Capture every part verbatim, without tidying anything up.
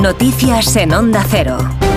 Noticias en Onda Cero.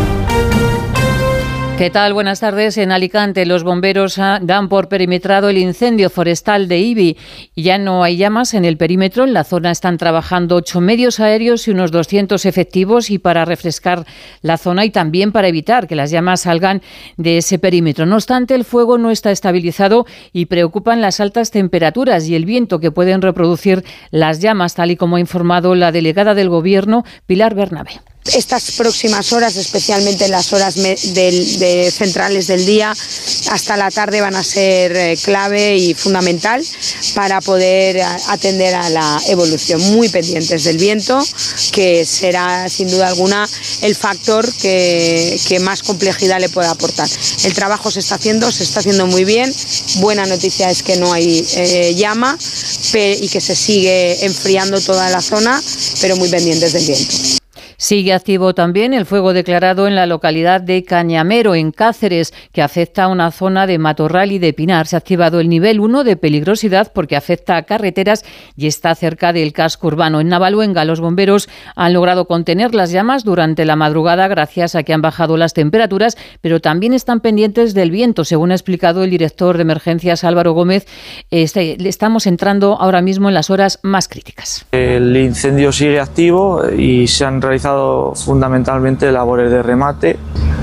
¿Qué tal? Buenas tardes. En Alicante, los bomberos dan por perimetrado el incendio forestal de Ibi. Ya no hay llamas en el perímetro. En la zona están trabajando ocho medios aéreos y unos doscientos efectivos, y para refrescar la zona y también para evitar que las llamas salgan de ese perímetro. No obstante, el fuego no está estabilizado y preocupan las altas temperaturas y el viento que pueden reproducir las llamas, tal y como ha informado la delegada del Gobierno, Pilar Bernabé. Estas próximas horas, especialmente en las horas me, del, de centrales del día, hasta la tarde van a ser eh, clave y fundamental para poder atender a la evolución. Muy pendientes del viento, que será sin duda alguna el factor que, que más complejidad le pueda aportar. El trabajo se está haciendo, se está haciendo muy bien. Buena noticia es que no hay eh, llama y que se sigue enfriando toda la zona, pero muy pendientes del viento. Sigue activo también el fuego declarado en la localidad de Cañamero, en Cáceres, que afecta a una zona de matorral y de pinar. Se ha activado el nivel uno de peligrosidad porque afecta a carreteras y está cerca del casco urbano. En Navaluenga, los bomberos han logrado contener las llamas durante la madrugada gracias a que han bajado las temperaturas, pero también están pendientes del viento. Según ha explicado el director de emergencias, Álvaro Gómez, este, estamos entrando ahora mismo en las horas más críticas. El incendio sigue activo y se han realizado fundamentalmente labores de remate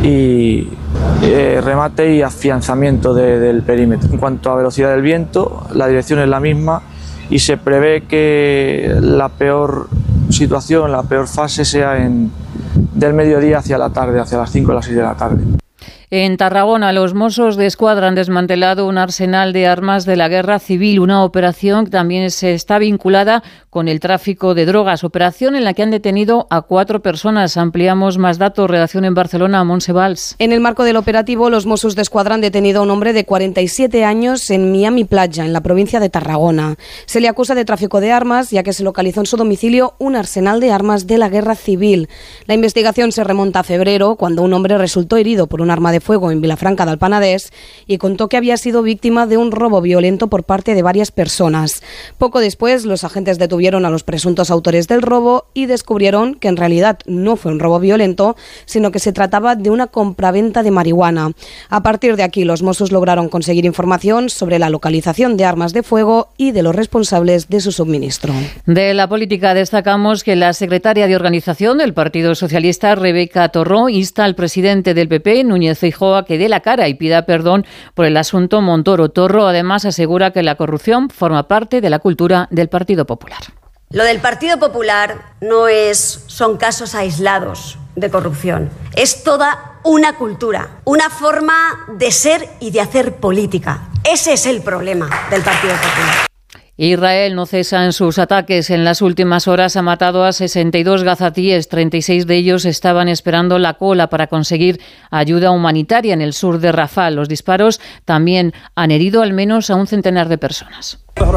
y eh, remate y afianzamiento de, del perímetro. En cuanto a velocidad del viento, la dirección es la misma y se prevé que la peor situación, la peor fase sea en, del mediodía hacia la tarde, hacia las cinco o las seis de la tarde. En Tarragona, los Mossos de Escuadra han desmantelado un arsenal de armas de la guerra civil, una operación que también se está vinculada con el tráfico de drogas, operación en la que han detenido a cuatro personas. Ampliamos más datos. Redacción en Barcelona, Montse Valls. En el marco del operativo, los Mossos de Escuadra han detenido a un hombre de cuarenta y siete años en Miami Playa, en la provincia de Tarragona. Se le acusa de tráfico de armas, ya que se localizó en su domicilio un arsenal de armas de la guerra civil. La investigación se remonta a febrero, cuando un hombre resultó herido por un arma de fuego en Vilafranca del Penedès y contó que había sido víctima de un robo violento por parte de varias personas. Poco después, los agentes detuvieron a los presuntos autores del robo y descubrieron que en realidad no fue un robo violento, sino que se trataba de una compraventa de marihuana. A partir de aquí, los Mossos lograron conseguir información sobre la localización de armas de fuego y de los responsables de su suministro. De la política destacamos que la secretaria de Organización del Partido Socialista, Rebeca Torró, insta al presidente del P P, Núñez Feijóo, a que dé la cara y pida perdón por el asunto Montoro. Torró además asegura que la corrupción forma parte de la cultura del Partido Popular. Lo del Partido Popular no es, son casos aislados de corrupción. Es toda una cultura, una forma de ser y de hacer política. Ese es el problema del Partido Popular. Israel no cesa en sus ataques. En las últimas horas ha matado a sesenta y dos gazatíes. treinta y seis de ellos estaban esperando la cola para conseguir ayuda humanitaria en el sur de Rafah. Los disparos también han herido al menos a un centenar de personas.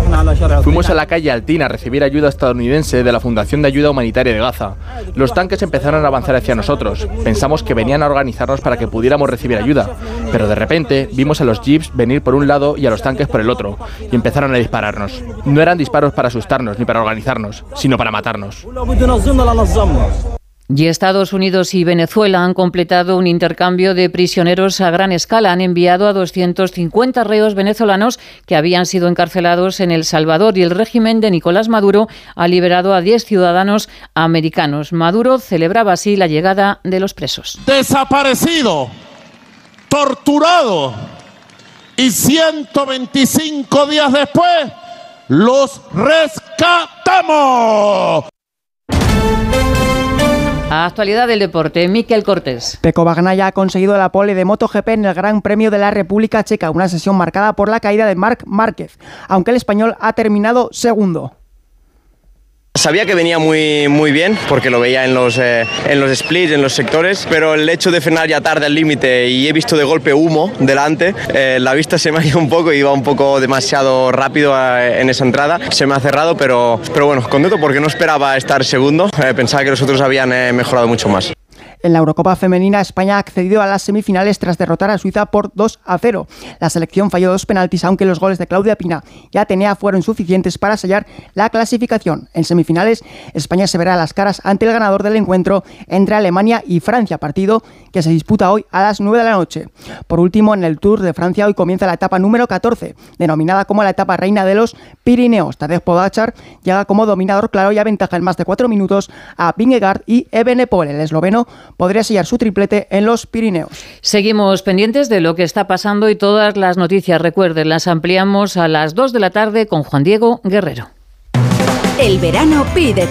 Fuimos a la calle Altina a recibir ayuda estadounidense de la Fundación de Ayuda Humanitaria de Gaza. Los tanques empezaron a avanzar hacia nosotros. Pensamos que venían a organizarnos para que pudiéramos recibir ayuda, pero de repente vimos a los jeeps venir por un lado y a los tanques por el otro, y empezaron a dispararnos. No eran disparos para asustarnos ni para organizarnos, sino para matarnos. Y Estados Unidos y Venezuela han completado un intercambio de prisioneros a gran escala. Han enviado a doscientos cincuenta reos venezolanos que habían sido encarcelados en El Salvador, y el régimen de Nicolás Maduro ha liberado a diez ciudadanos americanos. Maduro celebraba así la llegada de los presos. Desaparecido, torturado, y ciento veinticinco días después los rescatamos. Actualidad del deporte, Miquel Cortés. Pecco Bagnaia ha conseguido la pole de MotoGP en el Gran Premio de la República Checa, una sesión marcada por la caída de Marc Márquez, aunque el español ha terminado segundo. Sabía que venía muy, muy bien, porque lo veía en los, eh, en los splits, en los sectores, pero el hecho de frenar ya tarde al límite y he visto de golpe humo delante, eh, la vista se me ha ido un poco, iba un poco demasiado rápido eh, en esa entrada, se me ha cerrado, pero, pero bueno, contento porque no esperaba estar segundo, eh, pensaba que los otros habían eh, mejorado mucho más. En la Eurocopa femenina, España ha accedido a las semifinales tras derrotar a Suiza por dos a cero. La selección falló dos penaltis, aunque los goles de Claudia Pina y Atenea fueron suficientes para sellar la clasificación. En semifinales, España se verá las caras ante el ganador del encuentro entre Alemania y Francia, partido que se disputa hoy a las nueve de la noche. Por último, en el Tour de Francia hoy comienza la etapa número catorce, denominada como la etapa reina de los Pirineos. Tadej Pogačar llega como dominador claro y aventaja en más de cuatro minutos a Vingegaard y Evenepoel. El esloveno podría sellar su triplete en los Pirineos. Seguimos pendientes de lo que está pasando y todas las noticias, recuerden, las ampliamos a las dos de la tarde con Juan Diego Guerrero. El verano pide